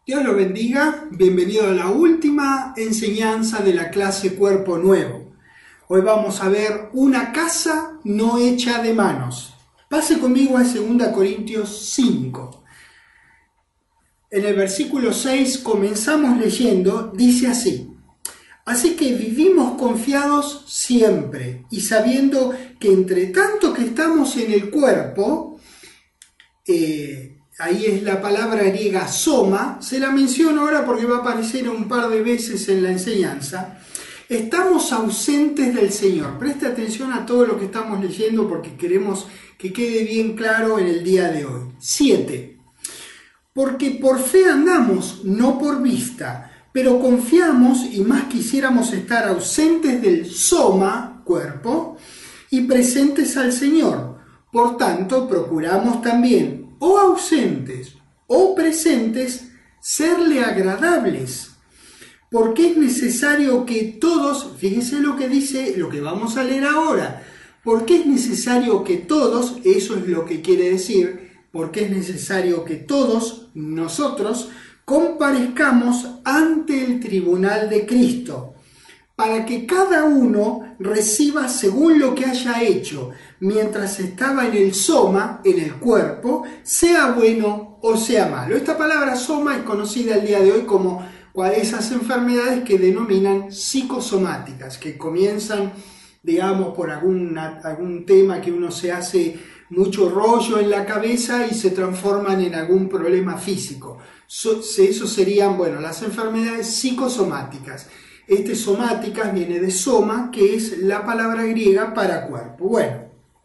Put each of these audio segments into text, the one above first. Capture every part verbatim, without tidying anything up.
Dios lo bendiga, bienvenido a la última enseñanza de la clase Cuerpo Nuevo. Hoy vamos a ver una casa no hecha de manos. Pase conmigo a segunda Corintios cinco. En el versículo seis comenzamos leyendo, dice así: Así que vivimos confiados siempre y sabiendo que entre tanto que estamos en el cuerpo, eh, ahí es la palabra griega soma, se la menciono ahora porque va a aparecer un par de veces en la enseñanza, estamos ausentes del Señor. Preste atención a todo lo que estamos leyendo porque queremos que quede bien claro en el día de hoy. siete. Porque por fe andamos, no por vista, pero confiamos y más quisiéramos estar ausentes del soma, cuerpo, y presentes al Señor. Por tanto, procuramos también, o ausentes o presentes, serle agradables, porque es necesario que todos, fíjense lo que dice, lo que vamos a leer ahora, porque es necesario que todos, eso es lo que quiere decir, porque es necesario que todos nosotros comparezcamos ante el tribunal de Cristo, para que cada uno reciba según lo que haya hecho, mientras estaba en el soma, en el cuerpo, sea bueno o sea malo. Esta palabra soma es conocida el día de hoy como esas enfermedades que denominan psicosomáticas, que comienzan, digamos, por alguna, algún tema que uno se hace mucho rollo en la cabeza y se transforman en algún problema físico. So, eso serían, bueno, las enfermedades psicosomáticas. Este somáticas viene de soma, que es la palabra griega para cuerpo. Bueno,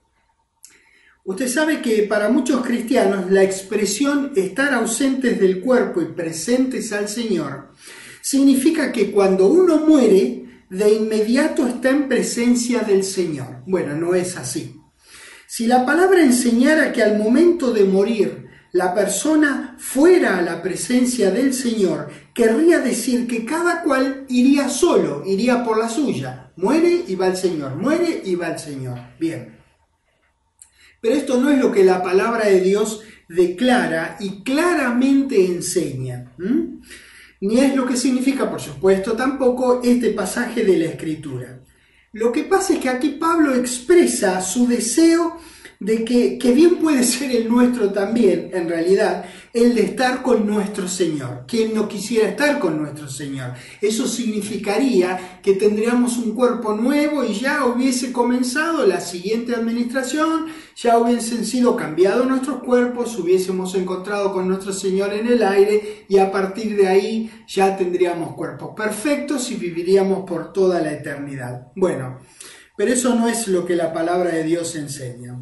usted sabe que para muchos cristianos la expresión estar ausentes del cuerpo y presentes al Señor significa que cuando uno muere, de inmediato está en presencia del Señor. Bueno, no es así. Si la palabra enseñara que al momento de morir la persona fuera a la presencia del Señor, querría decir que cada cual iría solo, iría por la suya. Muere y va al Señor, muere y va al Señor. Bien. Pero esto no es lo que la palabra de Dios declara y claramente enseña. ¿Mm? Ni es lo que significa, por supuesto, tampoco este pasaje de la Escritura. Lo que pasa es que aquí Pablo expresa su deseo de que, que bien puede ser el nuestro también, en realidad, el de estar con nuestro Señor. ¿Quién no quisiera estar con nuestro Señor? Eso significaría que tendríamos un cuerpo nuevo y ya hubiese comenzado la siguiente administración, ya hubiesen sido cambiados nuestros cuerpos, hubiésemos encontrado con nuestro Señor en el aire y a partir de ahí ya tendríamos cuerpos perfectos y viviríamos por toda la eternidad. Bueno, pero eso no es lo que la palabra de Dios enseña.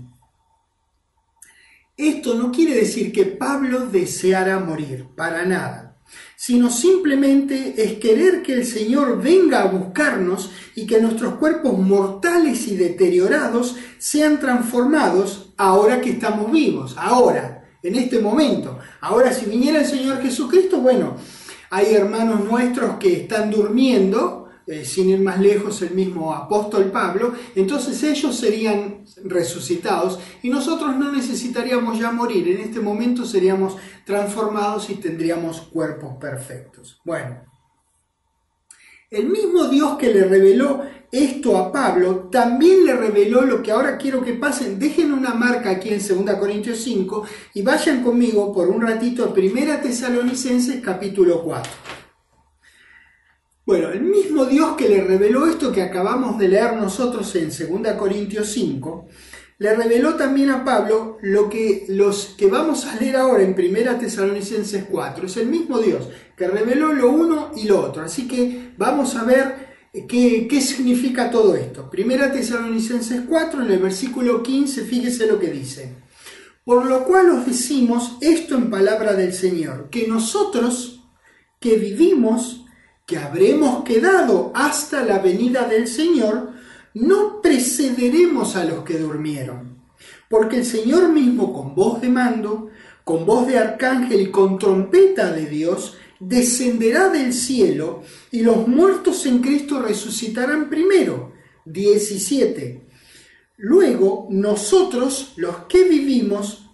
Esto no quiere decir que Pablo deseara morir, para nada, sino simplemente es querer que el Señor venga a buscarnos y que nuestros cuerpos mortales y deteriorados sean transformados ahora que estamos vivos, ahora, en este momento. Ahora, si viniera el Señor Jesucristo, bueno, hay hermanos nuestros que están durmiendo, Eh, sin ir más lejos, el mismo apóstol Pablo, entonces ellos serían resucitados y nosotros no necesitaríamos ya morir, en este momento seríamos transformados y tendríamos cuerpos perfectos. Bueno, el mismo Dios que le reveló esto a Pablo, también le reveló lo que ahora quiero que pasen. Dejen una marca aquí en segunda Corintios cinco y vayan conmigo por un ratito a primera Tesalonicenses capítulo cuatro. Bueno, el mismo Dios que le reveló esto que acabamos de leer nosotros en segunda Corintios cinco, le reveló también a Pablo lo que los que vamos a leer ahora en primera Tesalonicenses cuatro. Es el mismo Dios que reveló lo uno y lo otro. Así que vamos a ver qué, qué significa todo esto. primera Tesalonicenses cuatro, en el versículo quince, fíjese lo que dice. Por lo cual os decimos esto en palabra del Señor, que nosotros que vivimos, que habremos quedado hasta la venida del Señor, no precederemos a los que durmieron. Porque el Señor mismo, con voz de mando, con voz de arcángel y con trompeta de Dios, descenderá del cielo, y los muertos en Cristo resucitarán primero. diecisiete. Luego, nosotros, los que vivimos,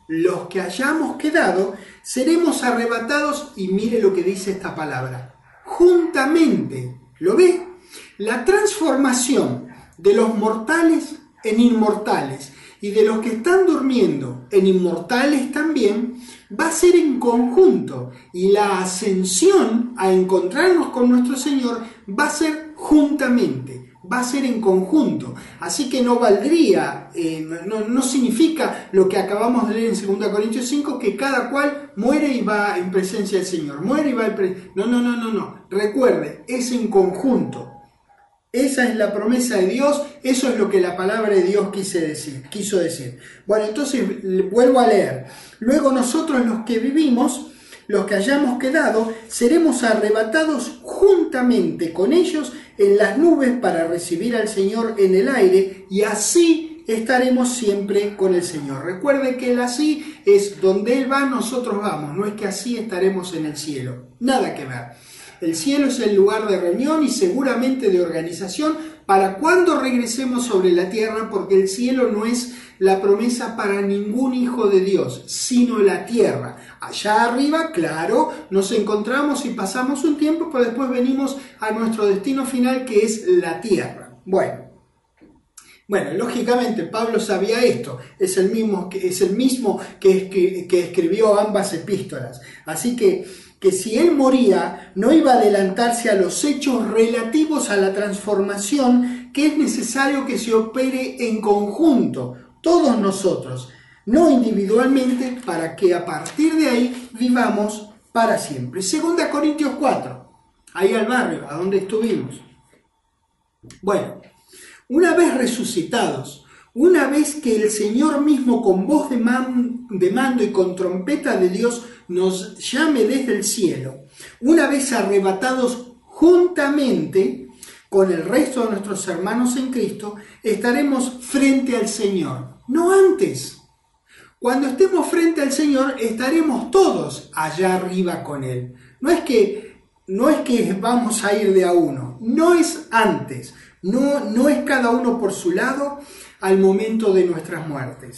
los que hayamos quedado, seremos arrebatados, y mire lo que dice esta palabra, juntamente. ¿Lo ve? La transformación de los mortales en inmortales y de los que están durmiendo en inmortales también va a ser en conjunto, y la ascensión a encontrarnos con nuestro Señor va a ser juntamente, va a ser en conjunto. Así que no valdría, eh, no, no significa lo que acabamos de leer en segunda Corintios cinco, que cada cual muere y va en presencia del Señor, muere y va en pre... no, no, no, no, no, recuerde, es en conjunto. Esa es la promesa de Dios, eso es lo que la palabra de Dios quise decir, quiso decir. Bueno, entonces vuelvo a leer. Luego nosotros los que vivimos, los que hayamos quedado, seremos arrebatados juntamente con ellos en las nubes para recibir al Señor en el aire, y así estaremos siempre con el Señor. Recuerde que el así es donde Él va, nosotros vamos, no es que así estaremos en el cielo, nada que ver. El cielo es el lugar de reunión y seguramente de organización para cuando regresemos sobre la tierra, porque el cielo no es la promesa para ningún hijo de Dios, sino la tierra. Allá arriba, claro, nos encontramos y pasamos un tiempo, pero después venimos a nuestro destino final, que es la tierra. Bueno. Bueno, lógicamente Pablo sabía esto, es el mismo que, es el mismo que, que, que escribió ambas epístolas. Así que, que si él moría, no iba a adelantarse a los hechos relativos a la transformación que es necesario que se opere en conjunto, todos nosotros, no individualmente, para que a partir de ahí vivamos para siempre. Segunda Corintios cuatro, ahí al barrio, a donde estuvimos. Bueno. Una vez resucitados, una vez que el Señor mismo con voz de, man, de mando y con trompeta de Dios nos llame desde el cielo, una vez arrebatados juntamente con el resto de nuestros hermanos en Cristo, estaremos frente al Señor, no antes. Cuando estemos frente al Señor, estaremos todos allá arriba con Él. No es que, no es que vamos a ir de a uno, no es antes. No, no es cada uno por su lado al momento de nuestras muertes.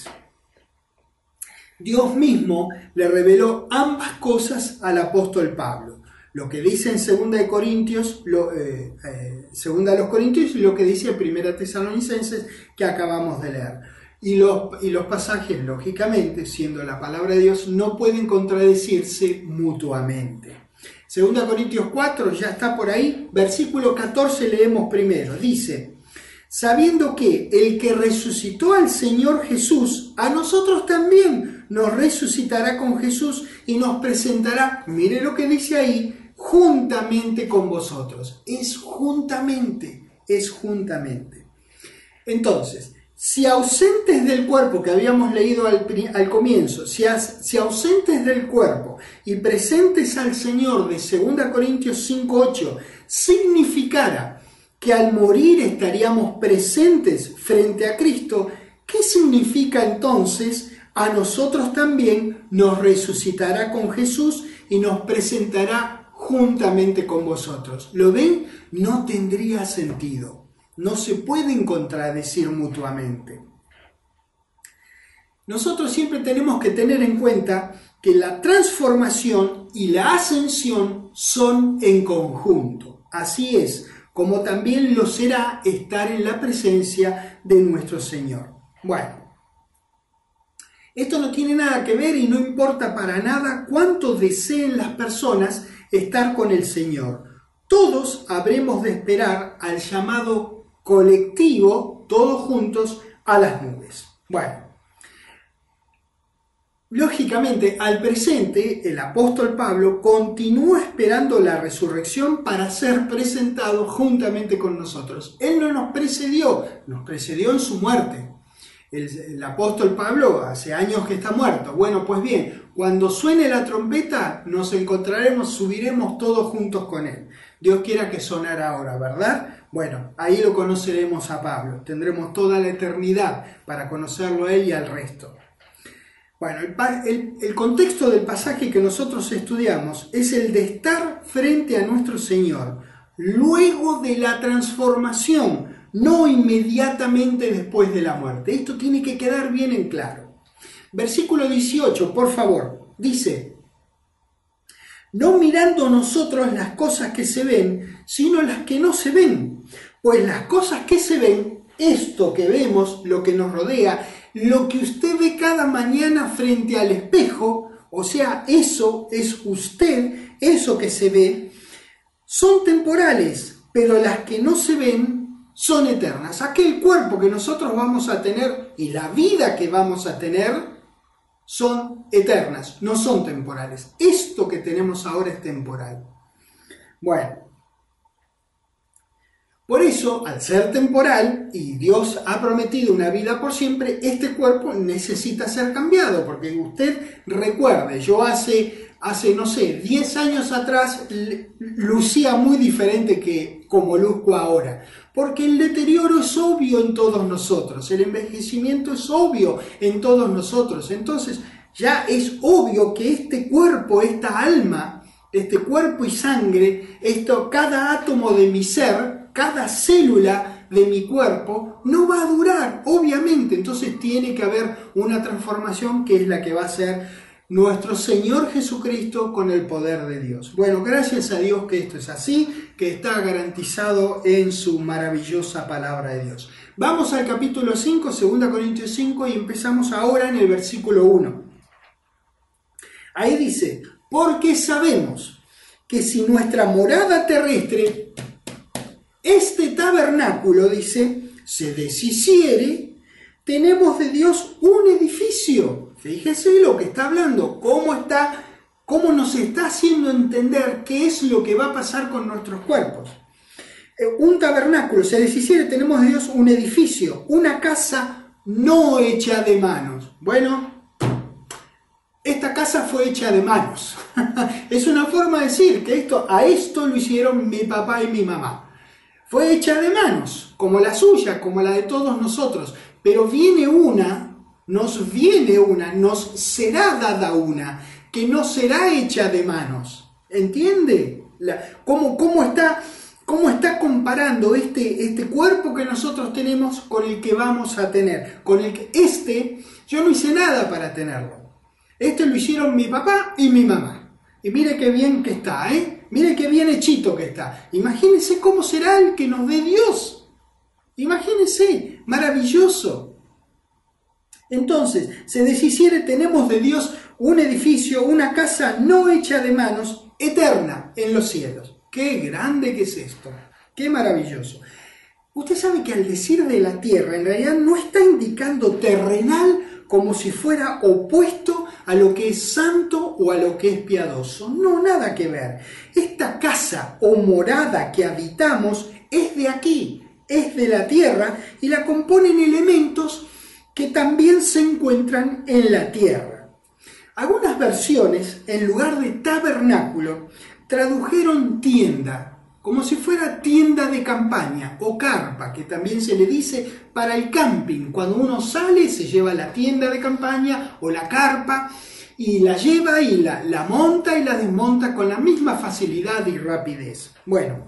Dios mismo le reveló ambas cosas al apóstol Pablo. Lo que dice en segunda de Corintios, lo, eh, eh, segunda de los Corintios, y lo que dice en primera Tesalonicenses, que acabamos de leer. Y los, y los pasajes, lógicamente, siendo la palabra de Dios, no pueden contradecirse mutuamente. Segunda Corintios cuatro, ya está por ahí, versículo catorce leemos primero, dice, sabiendo que el que resucitó al Señor Jesús, a nosotros también nos resucitará con Jesús y nos presentará, mire lo que dice ahí, juntamente con vosotros. Es juntamente, es juntamente. Entonces, si ausentes del cuerpo, que habíamos leído al, al comienzo, si, as, si ausentes del cuerpo y presentes al Señor de segunda Corintios cinco ocho, significara que al morir estaríamos presentes frente a Cristo, ¿qué significa entonces? A nosotros también nos resucitará con Jesús y nos presentará juntamente con vosotros. ¿Lo ven? No tendría sentido. No se pueden contradecir mutuamente. Nosotros siempre tenemos que tener en cuenta que la transformación y la ascensión son en conjunto. Así es, como también lo será estar en la presencia de nuestro Señor. Bueno, esto no tiene nada que ver y no importa para nada cuánto deseen las personas estar con el Señor. Todos habremos de esperar al llamado colectivo, todos juntos, a las nubes. Bueno, lógicamente, al presente, el apóstol Pablo continúa esperando la resurrección para ser presentado juntamente con nosotros. Él no nos precedió, nos precedió en su muerte. El, el apóstol Pablo hace años que está muerto. Bueno, pues bien, cuando suene la trompeta, nos encontraremos, subiremos todos juntos con él. Dios quiera que sonara ahora, ¿verdad? Bueno, ahí lo conoceremos a Pablo. Tendremos toda la eternidad para conocerlo a él y al resto. Bueno, el, el, el contexto del pasaje que nosotros estudiamos es el de estar frente a nuestro Señor luego de la transformación, no inmediatamente después de la muerte. Esto tiene que quedar bien en claro. Versículo dieciocho, por favor, dice: no mirando nosotros las cosas que se ven, sino las que no se ven. Pues las cosas que se ven, esto que vemos, lo que nos rodea, lo que usted ve cada mañana frente al espejo, o sea, eso es usted, eso que se ve, son temporales, pero las que no se ven son eternas. Aquel cuerpo que nosotros vamos a tener y la vida que vamos a tener son eternas, no son temporales. Esto que tenemos ahora es temporal. Bueno, por eso, al ser temporal, y Dios ha prometido una vida por siempre, este cuerpo necesita ser cambiado, porque usted recuerde, yo hace, hace no sé, diez años atrás lucía muy diferente que como luzco ahora, porque el deterioro es obvio en todos nosotros, el envejecimiento es obvio en todos nosotros, entonces ya es obvio que este cuerpo, esta alma, este cuerpo y sangre, esto, cada átomo de mi ser, cada célula de mi cuerpo no va a durar, obviamente. Entonces tiene que haber una transformación que es la que va a ser nuestro Señor Jesucristo con el poder de Dios. Bueno, gracias a Dios que esto es así, que está garantizado en su maravillosa palabra de Dios. Vamos al capítulo cinco, segunda Corintios cinco, y empezamos ahora en el versículo uno. Ahí dice: porque sabemos que si nuestra morada terrestre, este tabernáculo, dice, se deshiciere, tenemos de Dios un edificio. Fíjese lo que está hablando, cómo está, cómo nos está haciendo entender qué es lo que va a pasar con nuestros cuerpos. Un tabernáculo se deshiciere, tenemos de Dios un edificio, una casa no hecha de manos. Bueno, esta casa fue hecha de manos. Es una forma de decir que esto, a esto lo hicieron mi papá y mi mamá. Fue hecha de manos, como la suya, como la de todos nosotros. Pero viene una, nos viene una, nos será dada una, que no será hecha de manos. ¿Entiende? La, cómo, cómo, está, ¿Cómo está comparando este, este cuerpo que nosotros tenemos con el que vamos a tener? Con el que este, yo no hice nada para tenerlo. Este lo hicieron mi papá y mi mamá. Y mire qué bien que está, ¿eh? Mire qué bien hechito que está. Imagínense cómo será el que nos dé Dios. Imagínense, maravilloso. Entonces, se deshiciere, tenemos de Dios un edificio, una casa no hecha de manos, eterna en los cielos. ¡Qué grande que es esto! ¡Qué maravilloso! Usted sabe que al decir de la tierra, en realidad no está indicando terrenal como si fuera opuesto a lo que es santo o a lo que es piadoso. No, nada que ver. Esta casa o morada que habitamos es de aquí, es de la tierra, y la componen elementos que también se encuentran en la tierra. Algunas versiones, en lugar de tabernáculo, tradujeron tienda, como si fuera tienda de campaña o carpa, que también se le dice para el camping. Cuando uno sale, se lleva la tienda de campaña o la carpa y la lleva y la, la monta y la desmonta con la misma facilidad y rapidez. Bueno,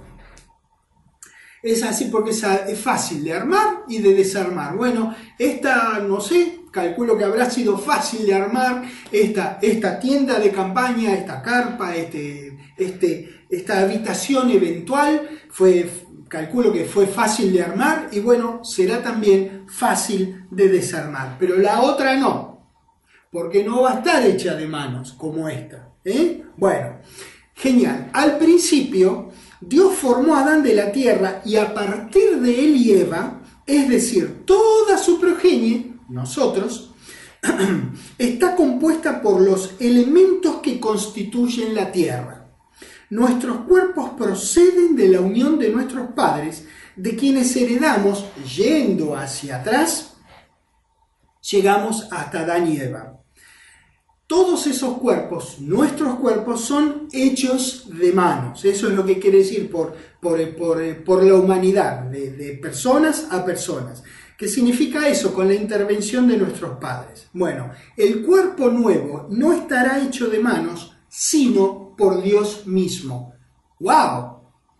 es así porque es fácil de armar y de desarmar. Bueno, esta, no sé, calculo que habrá sido fácil de armar esta, esta tienda de campaña, esta carpa, este, este, esta habitación eventual, fue, calculo que fue fácil de armar y bueno, será también fácil de desarmar. Pero la otra no, porque no va a estar hecha de manos como esta, ¿eh? Bueno, genial. Al principio, Dios formó a Adán de la tierra y a partir de él y Eva, es decir, toda su progenie, nosotros, está compuesta por los elementos que constituyen la tierra. Nuestros cuerpos proceden de la unión de nuestros padres, de quienes heredamos, yendo hacia atrás, llegamos hasta Adán y Eva. Todos esos cuerpos, nuestros cuerpos, son hechos de manos. Eso es lo que quiere decir por, por, por, por la humanidad, de, de personas a personas. ¿Qué significa eso? Con la intervención de nuestros padres. Bueno, el cuerpo nuevo no estará hecho de manos, sino por Dios mismo. ¡Wow!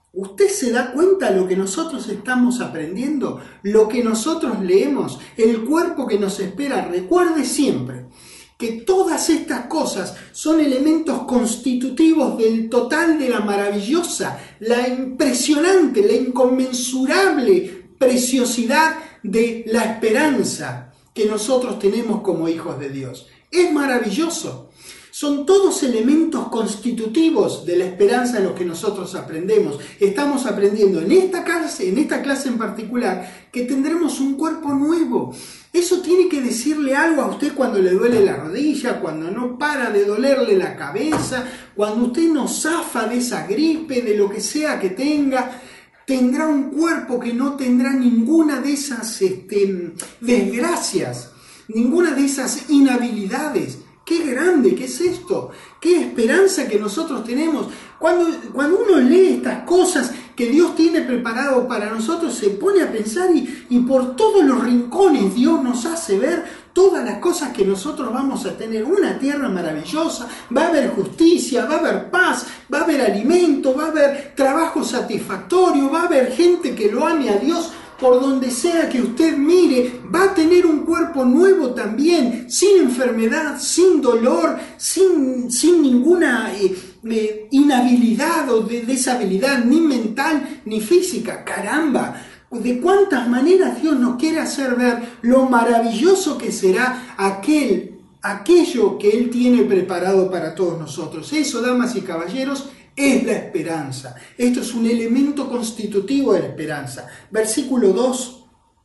¿Usted se da cuenta de lo que nosotros estamos aprendiendo? Lo que nosotros leemos, el cuerpo que nos espera. Recuerde siempre que todas estas cosas son elementos constitutivos del total de la maravillosa, la impresionante, la inconmensurable preciosidad de la esperanza que nosotros tenemos como hijos de Dios. Es maravilloso. Son todos elementos constitutivos de la esperanza de los que nosotros aprendemos. Estamos aprendiendo en esta clase, en esta clase en particular, que tendremos un cuerpo nuevo. Eso tiene que decirle algo a usted cuando le duele la rodilla, cuando no para de dolerle la cabeza, cuando usted no zafa de esa gripe, de lo que sea que tenga. Tendrá un cuerpo que no tendrá ninguna de esas este, desgracias, ninguna de esas inhabilidades. ¡Qué grande! ¿Qué es esto? ¡Qué esperanza que nosotros tenemos! Cuando, cuando uno lee estas cosas que Dios tiene preparado para nosotros, se pone a pensar y, y por todos los rincones Dios nos hace ver todas las cosas que nosotros vamos a tener. Una tierra maravillosa, va a haber justicia, va a haber paz, va a haber alimento, va a haber trabajo satisfactorio, va a haber gente que lo ame a Dios. Por donde sea que usted mire, va a tener un cuerpo nuevo también, sin enfermedad, sin dolor, sin, sin ninguna eh, eh, inhabilidad o de deshabilidad, ni mental ni física. ¡Caramba! ¿De cuántas maneras Dios nos quiere hacer ver lo maravilloso que será aquel, aquello que Él tiene preparado para todos nosotros? Eso, damas y caballeros, es la esperanza. Esto es un elemento constitutivo de la esperanza. Versículo dos.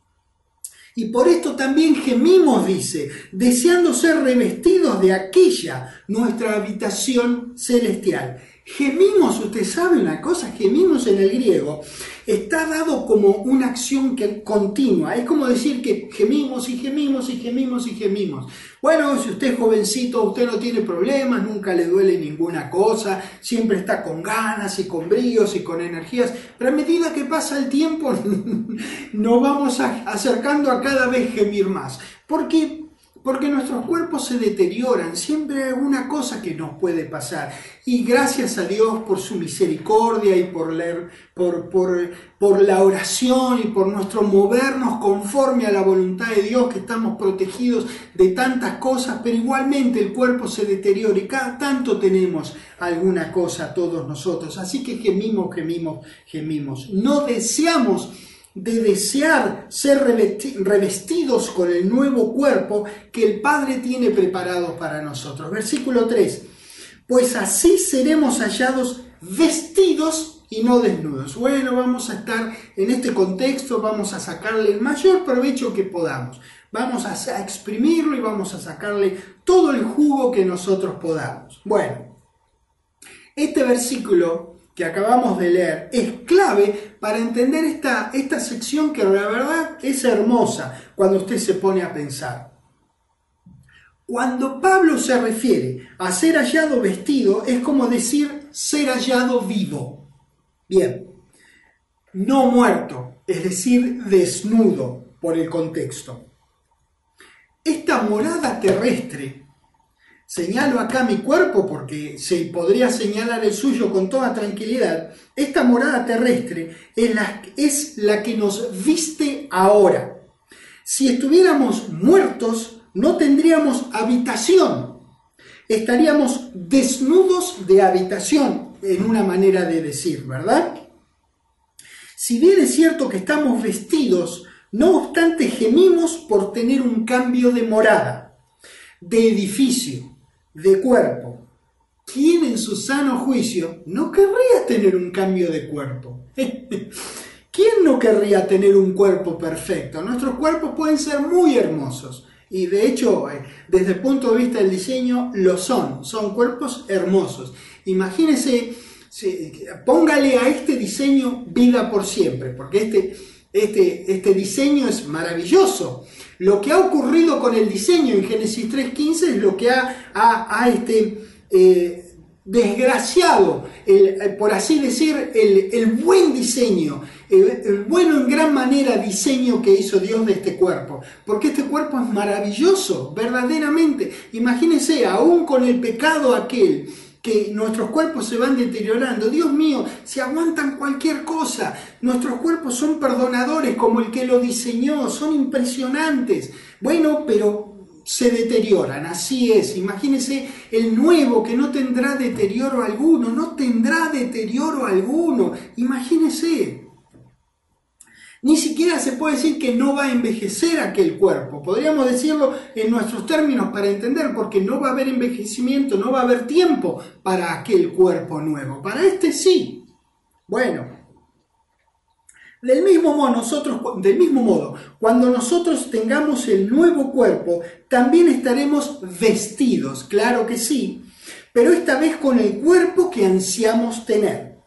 Y por esto también gemimos, dice, deseando ser revestidos de aquella nuestra habitación celestial. Gemimos, usted sabe una cosa, gemimos en el griego, está dado como una acción que continua. Es como decir que gemimos y gemimos y gemimos y gemimos. Bueno, si usted es jovencito, usted no tiene problemas, nunca le duele ninguna cosa, siempre está con ganas y con bríos y con energías, pero a medida que pasa el tiempo nos vamos acercando a cada vez gemir más. ¿Por qué? Porque nuestros cuerpos se deterioran, siempre hay alguna cosa que nos puede pasar. Y gracias a Dios por su misericordia y por la, por, por, por la oración y por nuestro movernos conforme a la voluntad de Dios, que estamos protegidos de tantas cosas, pero igualmente el cuerpo se deteriora y cada tanto tenemos alguna cosa todos nosotros. Así que gemimos, gemimos, gemimos. No deseamos de desear ser revestidos con el nuevo cuerpo que el Padre tiene preparado para nosotros. Versículo tres. Pues así seremos hallados vestidos y no desnudos. Bueno, vamos a estar en este contexto, vamos a sacarle el mayor provecho que podamos. Vamos a exprimirlo y vamos a sacarle todo el jugo que nosotros podamos. Bueno, este versículo que acabamos de leer es clave para entender esta, esta sección que la verdad es hermosa cuando usted se pone a pensar. Cuando Pablo se refiere a ser hallado vestido, es como decir ser hallado vivo. Bien, no muerto, es decir, desnudo por el contexto. Esta morada terrestre, señalo acá mi cuerpo porque se podría señalar el suyo con toda tranquilidad, esta morada terrestre es la, es la que nos viste ahora. Si estuviéramos muertos, no tendríamos habitación, estaríamos desnudos de habitación, en una manera de decir, ¿verdad? Si bien es cierto que estamos vestidos, no obstante gemimos por tener un cambio de morada, de edificio, de cuerpo. ¿Quién en su sano juicio no querría tener un cambio de cuerpo? ¿Quién no querría tener un cuerpo perfecto? Nuestros cuerpos pueden ser muy hermosos y de hecho, desde el punto de vista del diseño, lo son. Son cuerpos hermosos. Imagínese, póngale a este diseño vida por siempre, porque este, este, este diseño es maravilloso. Lo que ha ocurrido con el diseño en Génesis tres quince es lo que ha, ha, ha este, eh, desgraciado, el, por así decir, el, el buen diseño, el, el bueno en gran manera diseño que hizo Dios de este cuerpo. Porque este cuerpo es maravilloso, verdaderamente. Imagínense, aún con el pecado aquel que nuestros cuerpos se van deteriorando. Dios mío, se aguantan cualquier cosa. Nuestros cuerpos son perdonadores como el que lo diseñó, son impresionantes. Bueno, pero se deterioran, así es. Imagínense el nuevo que no tendrá deterioro alguno, no tendrá deterioro alguno. Imagínense. Ni siquiera se puede decir que no va a envejecer aquel cuerpo. Podríamos decirlo en nuestros términos para entender, porque no va a haber envejecimiento, no va a haber tiempo para aquel cuerpo nuevo. Para este sí. Bueno, del mismo modo, nosotros, del mismo modo, cuando nosotros tengamos el nuevo cuerpo, también estaremos vestidos, claro que sí, pero esta vez con el cuerpo que ansiamos tener.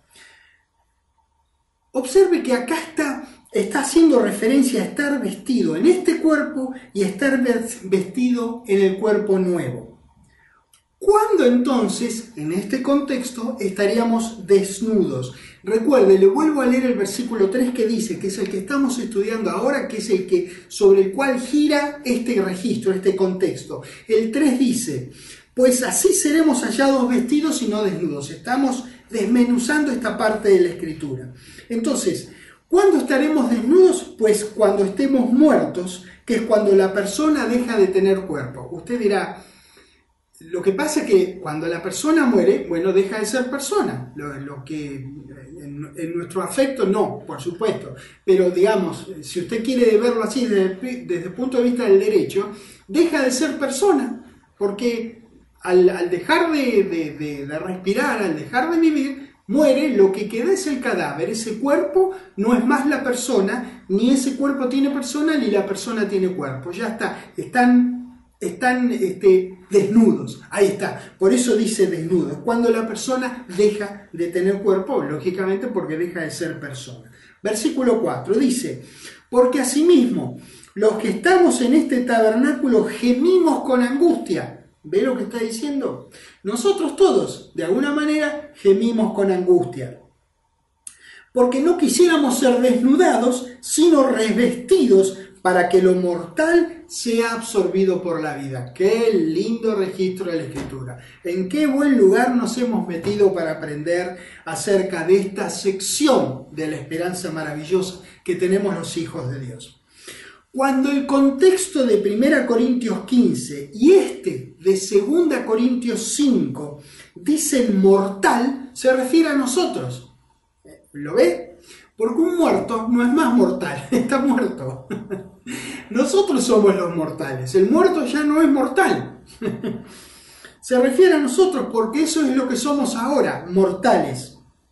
Observe que acá está... Está haciendo referencia a estar vestido en este cuerpo y estar vestido en el cuerpo nuevo. ¿Cuándo entonces, en este contexto, estaríamos desnudos? Recuerde, le vuelvo a leer el versículo tres que dice, que es el que estamos estudiando ahora, que es el que sobre el cual gira este registro, este contexto. El tres dice, pues así seremos hallados vestidos y no desnudos. Estamos desmenuzando esta parte de la Escritura. Entonces, ¿cuándo estaremos desnudos? Pues cuando estemos muertos, que es cuando la persona deja de tener cuerpo. Usted dirá, lo que pasa es que cuando la persona muere, bueno, deja de ser persona. Lo, lo que en, en nuestro afecto no, por supuesto. Pero digamos, si usted quiere verlo así desde, desde el punto de vista del derecho, deja de ser persona. Porque al, al dejar de, de, de, de respirar, al dejar de vivir, muere, lo que queda es el cadáver. Ese cuerpo no es más la persona, ni ese cuerpo tiene persona, ni la persona tiene cuerpo. Ya está, están, están este, desnudos. Ahí está, por eso dice desnudos. Cuando la persona deja de tener cuerpo, lógicamente porque deja de ser persona. Versículo cuatro dice, porque asimismo los que estamos en este tabernáculo gemimos con angustia. ¿Ve lo que está diciendo? Nosotros todos, de alguna manera, gemimos con angustia. Porque no quisiéramos ser desnudados, sino revestidos para que lo mortal sea absorbido por la vida. Qué lindo registro de la Escritura. En qué buen lugar nos hemos metido para aprender acerca de esta sección de la esperanza maravillosa que tenemos los hijos de Dios. Cuando el contexto de primera Corintios quince y este de segunda Corintios cinco dicen mortal, se refiere a nosotros. ¿Lo ve? Porque un muerto no es más mortal, está muerto. Nosotros somos los mortales, el muerto ya no es mortal. Se refiere a nosotros porque eso es lo que somos ahora, mortales.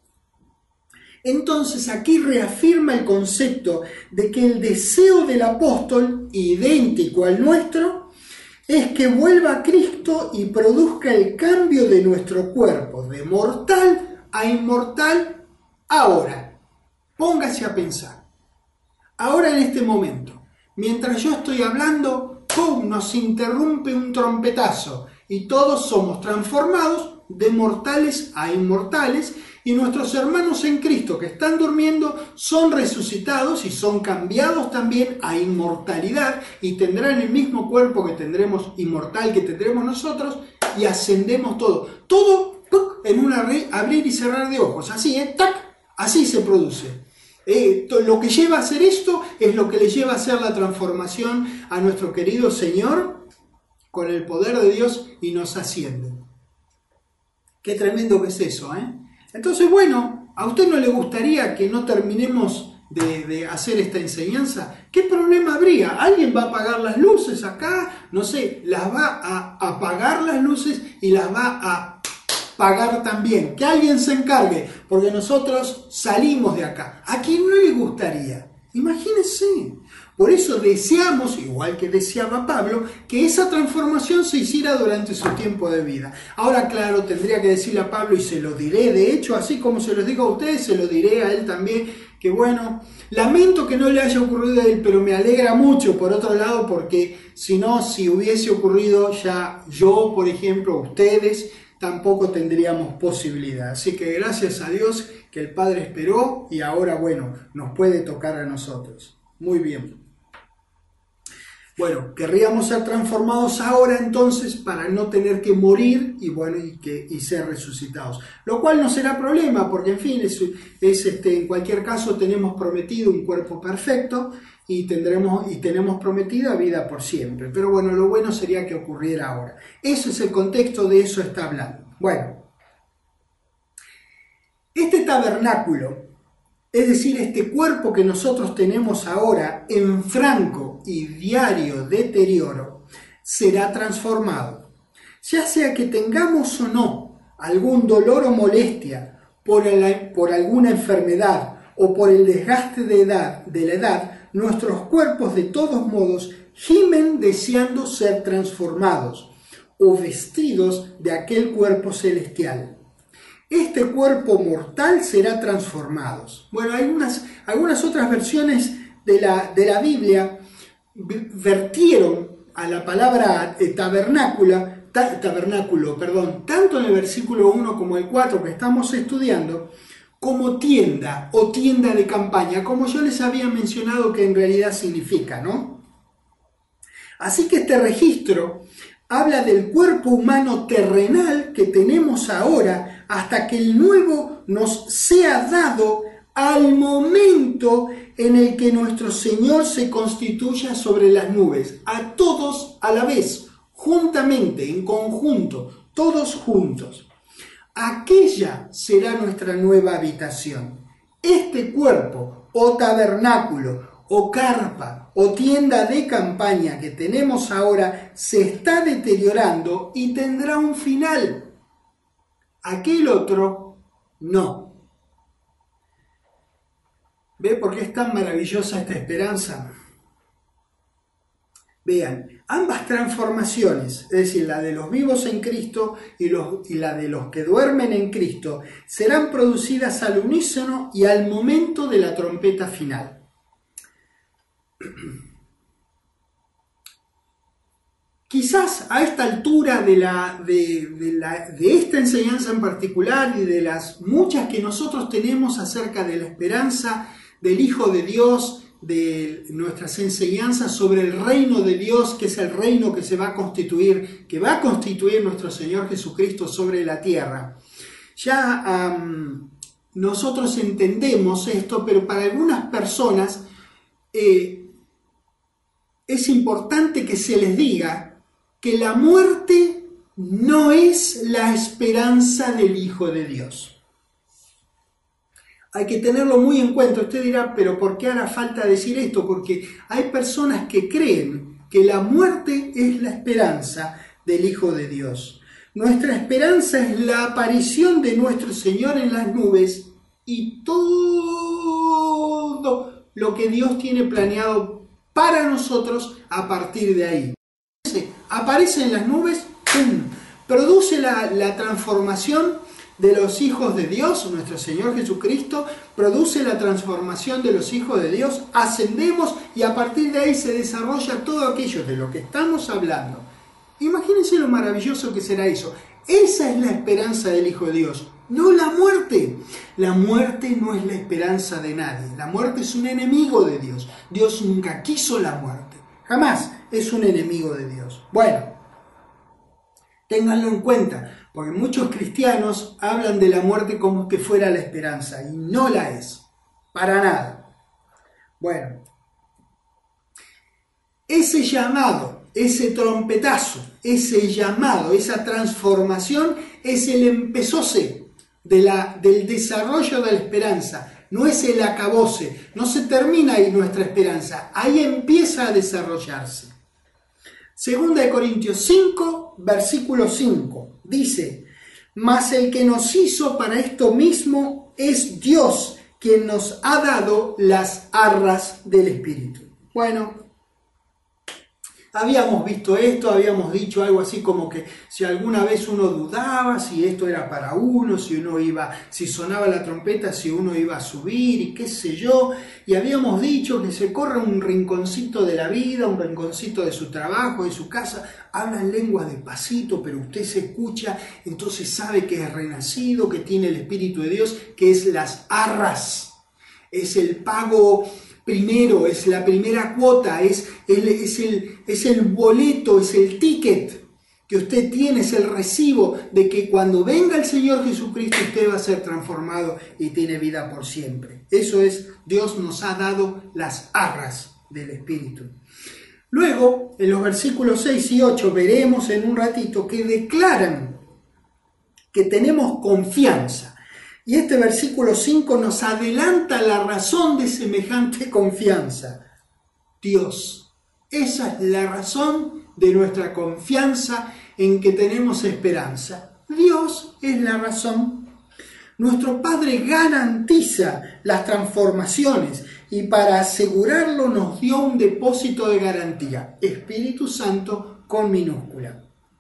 Entonces aquí reafirma el concepto de que el deseo del apóstol, idéntico al nuestro, es que vuelva a Cristo y produzca el cambio de nuestro cuerpo, de mortal a inmortal, ahora. Póngase a pensar. Ahora en este momento, mientras yo estoy hablando, ¡pum!, nos interrumpe un trompetazo y todos somos transformados de mortales a inmortales. Y nuestros hermanos en Cristo que están durmiendo son resucitados y son cambiados también a inmortalidad y tendrán el mismo cuerpo que tendremos, inmortal que tendremos nosotros, y ascendemos todo. Todo ¡puc!, en un abrir y cerrar de ojos. Así, ¿eh? ¡Tac! Así se produce. Eh, lo que lleva a hacer esto es lo que le lleva a hacer la transformación a nuestro querido Señor con el poder de Dios y nos asciende. Qué tremendo que es eso, ¿eh? Entonces, bueno, ¿a usted no le gustaría que no terminemos de, de hacer esta enseñanza? ¿Qué problema habría? ¿Alguien va a apagar las luces acá? No sé, las va a apagar las luces y las va a pagar también. Que alguien se encargue, porque nosotros salimos de acá. ¿A quién no le gustaría? Imagínense. Por eso deseamos, igual que deseaba Pablo, que esa transformación se hiciera durante su tiempo de vida. Ahora, claro, tendría que decirle a Pablo, y se lo diré, de hecho, así como se los digo a ustedes, se lo diré a él también, que bueno, lamento que no le haya ocurrido a él, pero me alegra mucho, por otro lado, porque si no, si hubiese ocurrido ya yo, por ejemplo, ustedes, tampoco tendríamos posibilidad. Así que gracias a Dios que el Padre esperó y ahora, bueno, nos puede tocar a nosotros. Muy bien. Bueno, querríamos ser transformados ahora entonces para no tener que morir y bueno y, que, y ser resucitados. Lo cual no será problema porque en fin, es, es este, en cualquier caso tenemos prometido un cuerpo perfecto y, tendremos, y tenemos prometida vida por siempre. Pero bueno, lo bueno sería que ocurriera ahora. Ese es el contexto, de eso está hablando. Bueno, este tabernáculo, es decir, este cuerpo que nosotros tenemos ahora en franco y diario deterioro, será transformado. Ya sea que tengamos o no algún dolor o molestia por, el, por alguna enfermedad o por el desgaste de, edad, de la edad, nuestros cuerpos de todos modos gimen deseando ser transformados o vestidos de aquel cuerpo celestial. Este cuerpo mortal será transformado. Bueno, hay unas, algunas otras versiones de la, de la Biblia vertieron a la palabra tabernáculo, ta, tabernáculo, perdón, tanto en el versículo uno como el cuatro que estamos estudiando, como tienda o tienda de campaña, como yo les había mencionado que en realidad significa, ¿no? Así que este registro habla del cuerpo humano terrenal que tenemos ahora hasta que el nuevo nos sea dado al momento en el que nuestro Señor se constituya sobre las nubes, a todos a la vez, juntamente, en conjunto, todos juntos. Aquella será nuestra nueva habitación. Este cuerpo, o tabernáculo, o carpa, o tienda de campaña que tenemos ahora, se está deteriorando y tendrá un final. Aquel otro, no. ¿Ve por qué es tan maravillosa esta esperanza? Vean, ambas transformaciones, es decir, la de los vivos en Cristo y, los, y la de los que duermen en Cristo, serán producidas al unísono y al momento de la trompeta final. Quizás a esta altura de, la, de, de, la, de esta enseñanza en particular y de las muchas que nosotros tenemos acerca de la esperanza del Hijo de Dios, de nuestras enseñanzas sobre el reino de Dios, que es el reino que se va a constituir, que va a constituir nuestro Señor Jesucristo sobre la tierra. Ya um, nosotros entendemos esto, pero para algunas personas eh, es importante que se les diga que la muerte no es la esperanza del Hijo de Dios. Hay que tenerlo muy en cuenta. Usted dirá, pero ¿por qué hará falta decir esto? Porque hay personas que creen que la muerte es la esperanza del Hijo de Dios. Nuestra esperanza es la aparición de nuestro Señor en las nubes y todo lo que Dios tiene planeado para nosotros a partir de ahí. Aparece en las nubes, ¡pum!, produce la, la transformación de los hijos de Dios, nuestro Señor Jesucristo, produce la transformación de los hijos de Dios, ascendemos y a partir de ahí se desarrolla todo aquello de lo que estamos hablando. Imagínense lo maravilloso que será eso. Esa es la esperanza del Hijo de Dios, no la muerte. La muerte no es la esperanza de nadie. La muerte es un enemigo de Dios. Dios nunca quiso la muerte. Jamás es un enemigo de Dios. Bueno, ténganlo en cuenta, porque muchos cristianos hablan de la muerte como que fuera la esperanza, y no la es, para nada. Bueno, ese llamado, ese trompetazo, ese llamado, esa transformación es el empezóse de la, del desarrollo de la esperanza. No es el acabose, no se termina ahí nuestra esperanza, ahí empieza a desarrollarse. Segunda de Corintios cinco, versículo cinco, dice: mas el que nos hizo para esto mismo es Dios, quien nos ha dado las arras del Espíritu. Bueno, habíamos visto esto, habíamos dicho algo así como que si alguna vez uno dudaba si esto era para uno, si uno iba, si sonaba la trompeta, si uno iba a subir y qué sé yo, y habíamos dicho que se corre un rinconcito de la vida, un rinconcito de su trabajo, de su casa, habla en lengua despacito, pero usted se escucha, entonces sabe que es renacido, que tiene el Espíritu de Dios, que es las arras, es el pago primero, es la primera cuota, es el, es el, es el boleto, es el ticket que usted tiene, es el recibo de que cuando venga el Señor Jesucristo usted va a ser transformado y tiene vida por siempre. Eso es, Dios nos ha dado las arras del Espíritu. Luego, en los versículos seis y ocho, veremos en un ratito que declaran que tenemos confianza. Y este versículo cinco nos adelanta la razón de semejante confianza. Dios. Esa es la razón de nuestra confianza en que tenemos esperanza. Dios es la razón. Nuestro Padre garantiza las transformaciones y para asegurarlo nos dio un depósito de garantía. Espíritu Santo con minúscula.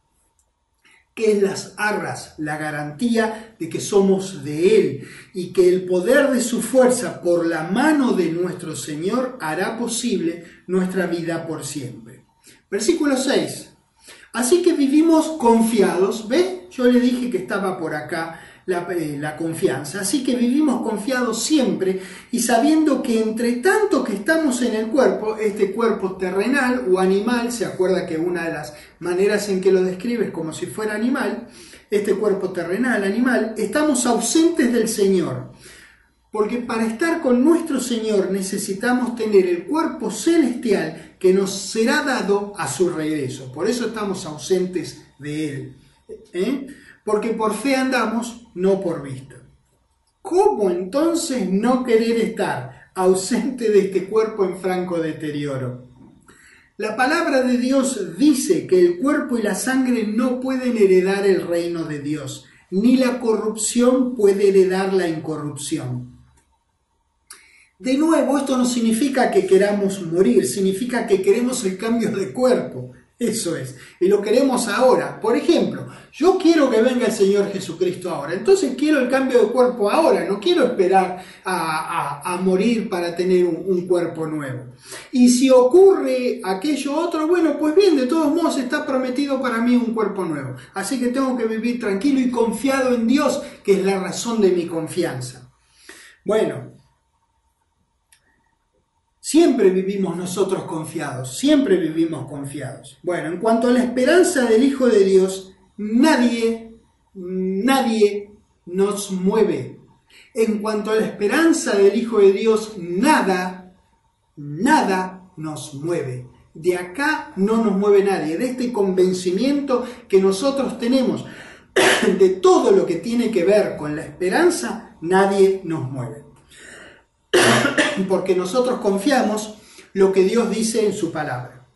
Que es las arras, la garantía de que somos de Él y que el poder de su fuerza por la mano de nuestro Señor hará posible nuestra vida por siempre. Versículo seis. Así que vivimos confiados, ¿ve? Yo le dije que estaba por acá la, eh, la confianza. Así que vivimos confiados siempre y sabiendo que entre tanto que estamos en el cuerpo, este cuerpo terrenal o animal, se acuerda que una de las maneras en que lo describe es como si fuera animal, este cuerpo terrenal, animal, estamos ausentes del Señor. Porque para estar con nuestro Señor necesitamos tener el cuerpo celestial que nos será dado a su regreso. Por eso estamos ausentes de Él. ¿Eh? Porque por fe andamos, no por vista. ¿Cómo entonces no querer estar ausente de este cuerpo en franco deterioro? La palabra de Dios dice que el cuerpo y la sangre no pueden heredar el reino de Dios, ni la corrupción puede heredar la incorrupción. De nuevo, esto no significa que queramos morir, significa que queremos el cambio de cuerpo. Eso es, y lo queremos ahora. Por ejemplo, yo quiero que venga el Señor Jesucristo ahora, entonces quiero el cambio de cuerpo ahora, no quiero esperar a, a, a morir para tener un, un cuerpo nuevo. Y si ocurre aquello otro, bueno, pues bien, de todos modos está prometido para mí un cuerpo nuevo. Así que tengo que vivir tranquilo y confiado en Dios, que es la razón de mi confianza. Bueno, siempre vivimos nosotros confiados, siempre vivimos confiados. Bueno, en cuanto a la esperanza del Hijo de Dios, nadie, nadie nos mueve. En cuanto a la esperanza del Hijo de Dios, nada, nada nos mueve. De acá no nos mueve nadie, de este convencimiento que nosotros tenemos de todo lo que tiene que ver con la esperanza, nadie nos mueve. Porque nosotros confiamos lo que Dios dice en su palabra.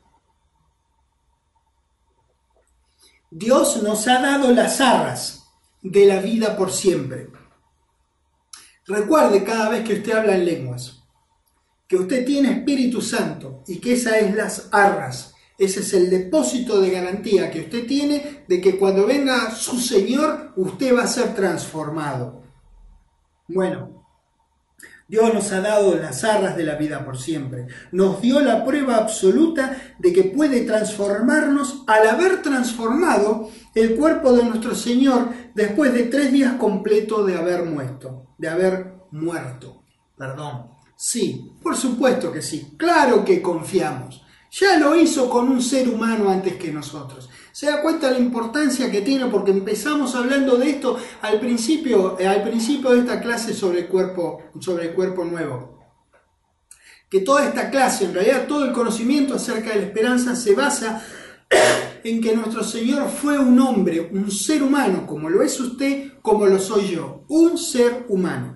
Dios nos ha dado las arras de la vida por siempre. Recuerde cada vez que usted habla en lenguas, que usted tiene Espíritu Santo y que esas es las arras. Ese es el depósito de garantía que usted tiene de que cuando venga su Señor, usted va a ser transformado. Bueno, Dios nos ha dado las arras de la vida por siempre. Nos dio la prueba absoluta de que puede transformarnos al haber transformado el cuerpo de nuestro Señor después de tres días completos de haber muerto. De haber muerto. Perdón. Sí, por supuesto que sí. Claro que confiamos. Ya lo hizo con un ser humano antes que nosotros. ¿Se da cuenta de la importancia que tiene? Porque empezamos hablando de esto al principio, eh, al principio de esta clase sobre el cuerpo, sobre el cuerpo nuevo. Que toda esta clase, en realidad todo el conocimiento acerca de la esperanza se basa en que nuestro Señor fue un hombre, un ser humano, como lo es usted, como lo soy yo. Un ser humano.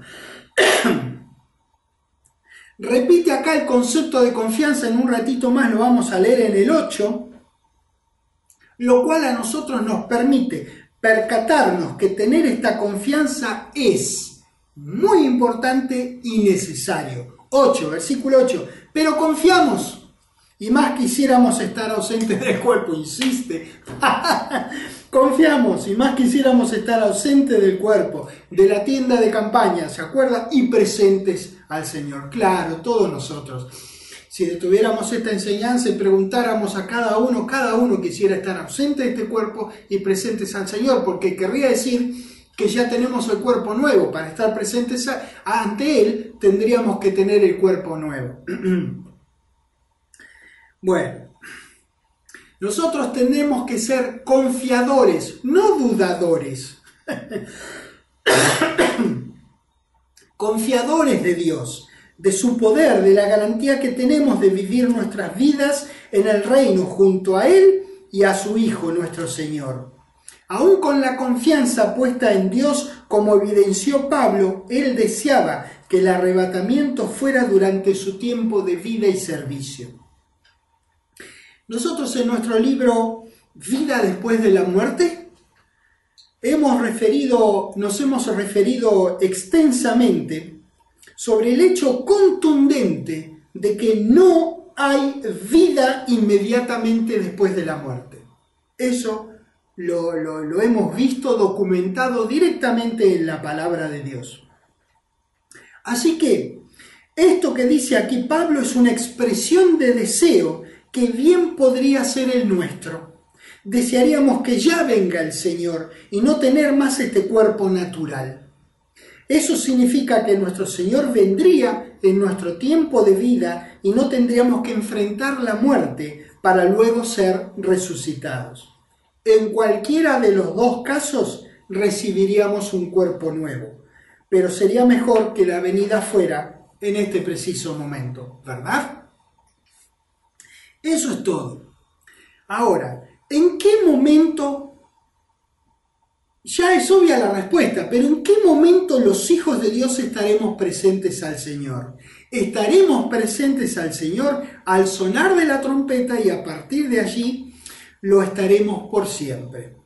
Repite acá el concepto de confianza, en un ratito más lo vamos a leer en el ocho, lo cual a nosotros nos permite percatarnos que tener esta confianza es muy importante y necesario. ocho, versículo ocho, pero confiamos y más quisiéramos estar ausentes del cuerpo, insiste. Confiamos y más quisiéramos estar ausentes del cuerpo, de la tienda de campaña, ¿se acuerda? Y presentes al Señor. Claro, todos nosotros. Si detuviéramos esta enseñanza y preguntáramos a cada uno, cada uno quisiera estar ausente de este cuerpo y presentes al Señor, porque querría decir que ya tenemos el cuerpo nuevo. Para estar presentes ante Él tendríamos que tener el cuerpo nuevo. Bueno, nosotros tenemos que ser confiadores, no dudadores. Confiadores de Dios, de su poder, de la garantía que tenemos de vivir nuestras vidas en el reino junto a Él y a su Hijo, nuestro Señor. Aún con la confianza puesta en Dios, como evidenció Pablo, él deseaba que el arrebatamiento fuera durante su tiempo de vida y servicio. Nosotros en nuestro libro Vida después de la muerte, hemos referido, nos hemos referido extensamente sobre el hecho contundente de que no hay vida inmediatamente después de la muerte. Eso Lo, lo, lo hemos visto documentado directamente en la palabra de Dios. Así que esto que dice aquí Pablo es una expresión de deseo que bien podría ser el nuestro. Desearíamos que ya venga el Señor y no tener más este cuerpo natural. Eso significa que nuestro Señor vendría en nuestro tiempo de vida y no tendríamos que enfrentar la muerte para luego ser resucitados. En cualquiera de los dos casos recibiríamos un cuerpo nuevo, pero sería mejor que la venida fuera en este preciso momento, ¿verdad? Eso es todo. Ahora, ¿en qué momento? Ya es obvia la respuesta, pero ¿en qué momento los hijos de Dios estaremos presentes al Señor? Estaremos presentes al Señor al sonar de la trompeta y a partir de allí lo estaremos por siempre.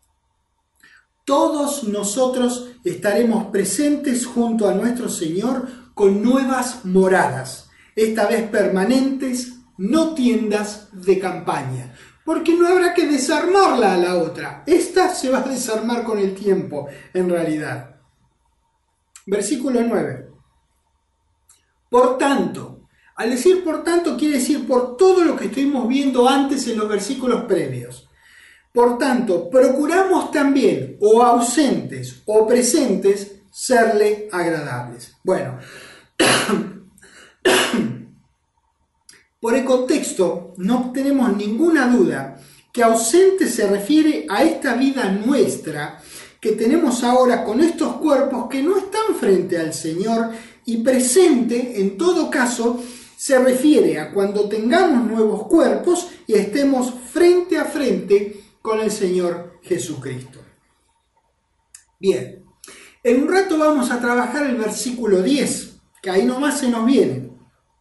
Todos nosotros estaremos presentes junto a nuestro Señor con nuevas moradas, esta vez permanentes, no tiendas de campaña, porque no habrá que desarmarla a la otra. Esta se va a desarmar con el tiempo, en realidad. Versículo nueve. Por tanto, al decir por tanto, quiere decir por todo lo que estuvimos viendo antes en los versículos previos. Por tanto, procuramos también, o ausentes o presentes, serle agradables. Bueno, por el contexto, no tenemos ninguna duda que ausente se refiere a esta vida nuestra que tenemos ahora con estos cuerpos que no están frente al Señor, y presente, en todo caso, se refiere a cuando tengamos nuevos cuerpos y estemos frente a frente con el Señor Jesucristo. Bien, en un rato vamos a trabajar el versículo diez, que ahí nomás se nos viene.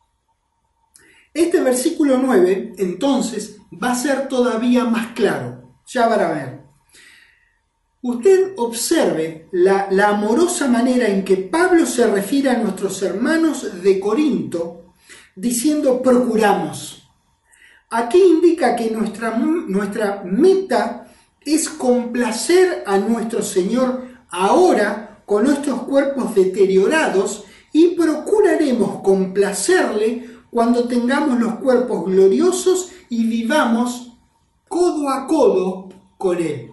Este versículo nueve, entonces, va a ser todavía más claro. Ya van a ver. Usted observe la, la amorosa manera en que Pablo se refiere a nuestros hermanos de Corinto, diciendo procuramos. Aquí indica que nuestra, nuestra meta es complacer a nuestro Señor ahora con nuestros cuerpos deteriorados y procuraremos complacerle cuando tengamos los cuerpos gloriosos y vivamos codo a codo con Él.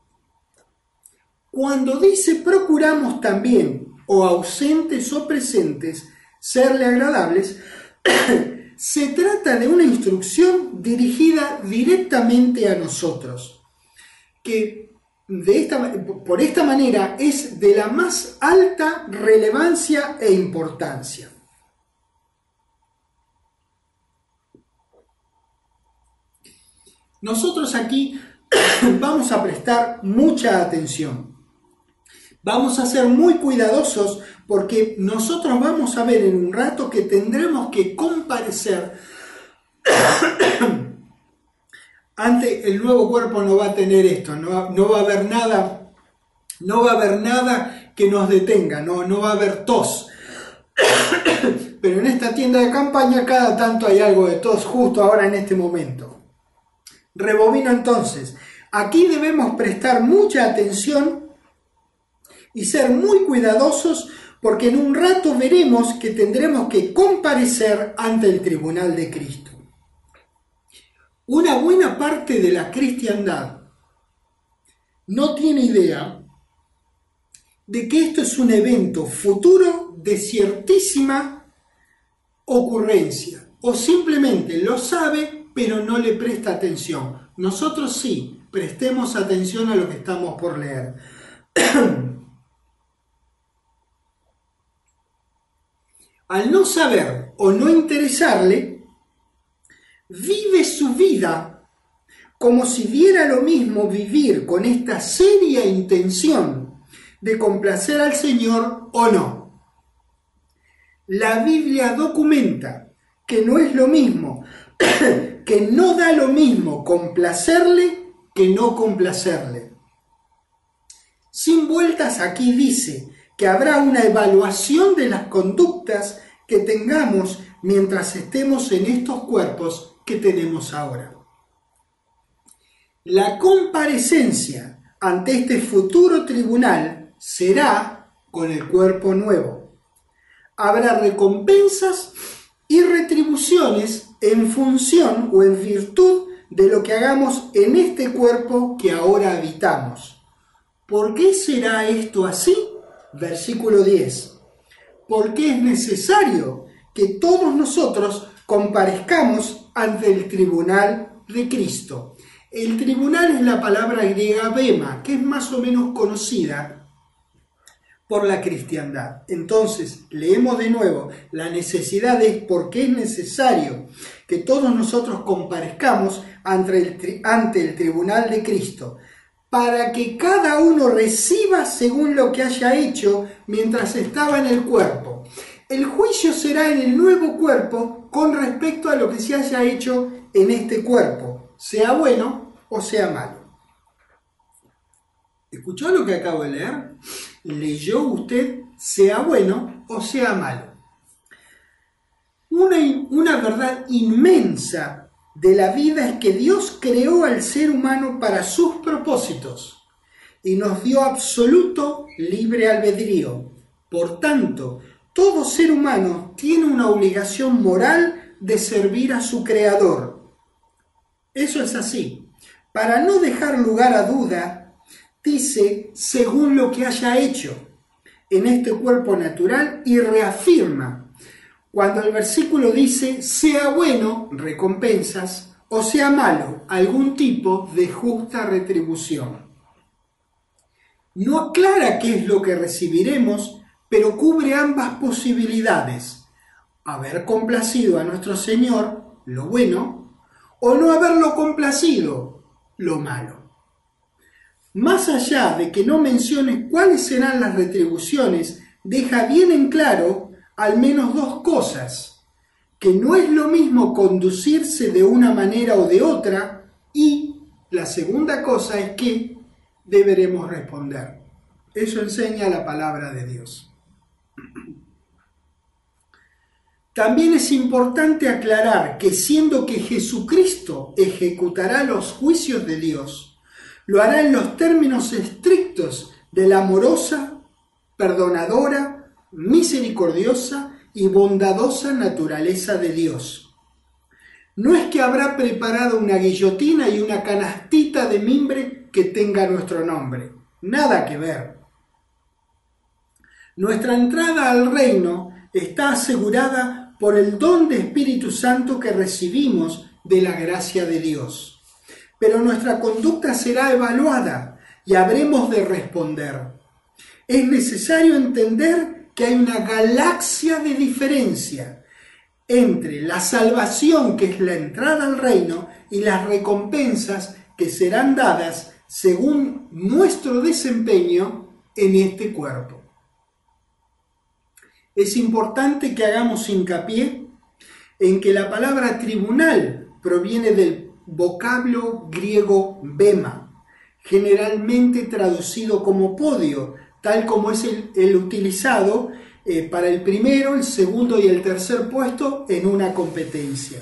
Cuando dice procuramos también, o ausentes o presentes, serle agradables, se trata de una instrucción dirigida directamente a nosotros, que de esta, por esta manera es de la más alta relevancia e importancia. Nosotros aquí vamos a prestar mucha atención. Vamos a ser muy cuidadosos porque nosotros vamos a ver en un rato que tendremos que comparecer ante el nuevo cuerpo. No va a tener esto, no, no va a haber nada, no va a haber nada que nos detenga, no, no va a haber tos. Pero en esta tienda de campaña cada tanto hay algo de tos justo ahora en este momento. Rebobino entonces. Aquí debemos prestar mucha atención y ser muy cuidadosos porque en un rato veremos que tendremos que comparecer ante el tribunal de Cristo. Una buena parte de la cristiandad no tiene idea de que esto es un evento futuro de ciertísima ocurrencia, o simplemente lo sabe pero no le presta atención. Nosotros sí, prestemos atención a lo que estamos por leer. Al no saber o no interesarle, vive su vida como si diera lo mismo vivir con esta seria intención de complacer al Señor o no. La Biblia documenta que no es lo mismo, que no da lo mismo complacerle que no complacerle. Sin vueltas, aquí dice que habrá una evaluación de las conductas que tengamos mientras estemos en estos cuerpos que tenemos ahora. La comparecencia ante este futuro tribunal será con el cuerpo nuevo. Habrá recompensas y retribuciones en función o en virtud de lo que hagamos en este cuerpo que ahora habitamos. ¿Por qué será esto así? Versículo diez. Porque es necesario que todos nosotros comparezcamos ante el tribunal de Cristo. El tribunal es la palabra griega bema, que es más o menos conocida por la cristiandad. Entonces, leemos de nuevo, la necesidad es porque es necesario que todos nosotros comparezcamos ante el, ante el tribunal de Cristo, para que cada uno reciba según lo que haya hecho mientras estaba en el cuerpo. El juicio será en el nuevo cuerpo con respecto a lo que se haya hecho en este cuerpo, sea bueno o sea malo. ¿Escuchó lo que acabo de leer? ¿Leyó usted sea bueno o sea malo? Una, una verdad inmensa de la vida es que Dios creó al ser humano para sus propósitos y nos dio absoluto libre albedrío. Por tanto, todo ser humano tiene una obligación moral de servir a su Creador. Eso es así. Para no dejar lugar a duda, dice según lo que haya hecho en este cuerpo natural y reafirma. Cuando el versículo dice sea bueno, recompensas, o sea malo, algún tipo de justa retribución. No aclara qué es lo que recibiremos, pero cubre ambas posibilidades: haber complacido a nuestro Señor, lo bueno, o no haberlo complacido, lo malo. Más allá de que no mencione cuáles serán las retribuciones, deja bien en claro al menos dos cosas: que no es lo mismo conducirse de una manera o de otra, y la segunda cosa es que deberemos responder. Eso enseña la palabra de Dios. También es importante aclarar que siendo que Jesucristo ejecutará los juicios de Dios, lo hará en los términos estrictos de la amorosa, perdonadora, misericordiosa y bondadosa naturaleza de Dios. No es que habrá preparado una guillotina y una canastita de mimbre que tenga nuestro nombre. Nada que ver. Nuestra entrada al reino está asegurada por el don de Espíritu Santo que recibimos de la gracia de Dios. Pero nuestra conducta será evaluada y habremos de responder. Es necesario entender que hay una galaxia de diferencia entre la salvación, que es la entrada al reino, y las recompensas que serán dadas según nuestro desempeño en este cuerpo. Es importante que hagamos hincapié en que la palabra tribunal proviene del vocablo griego bema, generalmente traducido como podio, tal como es el, el utilizado eh, para el primero, el segundo y el tercer puesto en una competencia.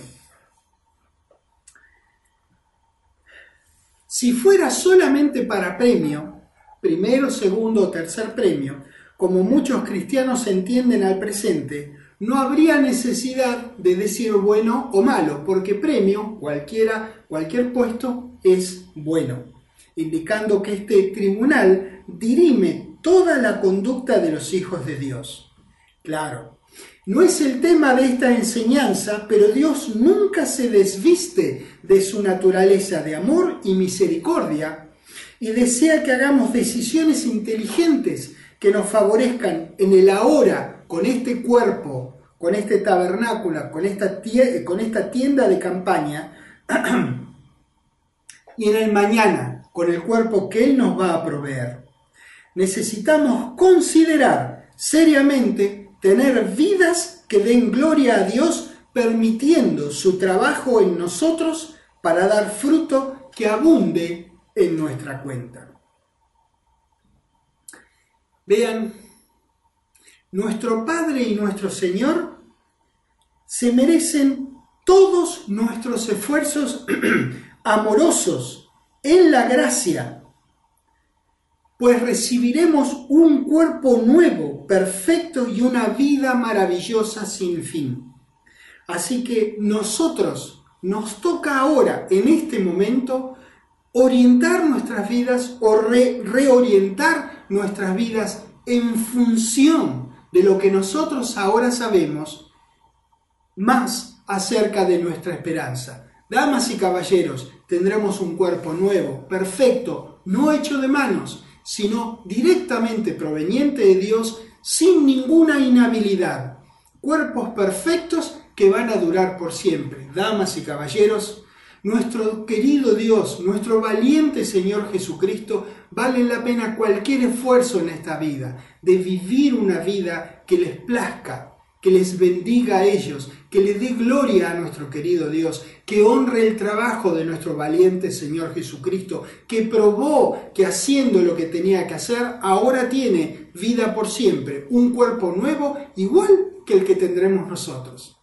Si fuera solamente para premio, primero, segundo o tercer premio, como muchos cristianos entienden al presente, no habría necesidad de decir bueno o malo, porque premio, cualquiera, cualquier puesto, es bueno, indicando que este tribunal dirime toda la conducta de los hijos de Dios. Claro, no es el tema de esta enseñanza, pero Dios nunca se desviste de su naturaleza de amor y misericordia y desea que hagamos decisiones inteligentes que nos favorezcan en el ahora con este cuerpo, con este tabernáculo, con esta, tie- con esta tienda de campaña y en el mañana con el cuerpo que Él nos va a proveer. Necesitamos considerar seriamente tener vidas que den gloria a Dios, permitiendo su trabajo en nosotros para dar fruto que abunde en nuestra cuenta. Vean, nuestro Padre y nuestro Señor se merecen todos nuestros esfuerzos amorosos en la gracia, pues recibiremos un cuerpo nuevo, perfecto y una vida maravillosa sin fin. Así que nosotros nos toca ahora, en este momento, orientar nuestras vidas o re reorientar nuestras vidas en función de lo que nosotros ahora sabemos más acerca de nuestra esperanza. Damas y caballeros, tendremos un cuerpo nuevo, perfecto, no hecho de manos, sino directamente proveniente de Dios, sin ninguna inhabilidad. Cuerpos perfectos que van a durar por siempre. Damas y caballeros, nuestro querido Dios, nuestro valiente Señor Jesucristo, vale la pena cualquier esfuerzo en esta vida, de vivir una vida que les plazca, que les bendiga a ellos, que le dé gloria a nuestro querido Dios, que honre el trabajo de nuestro valiente Señor Jesucristo, que probó que haciendo lo que tenía que hacer, ahora tiene vida por siempre, un cuerpo nuevo igual que el que tendremos nosotros.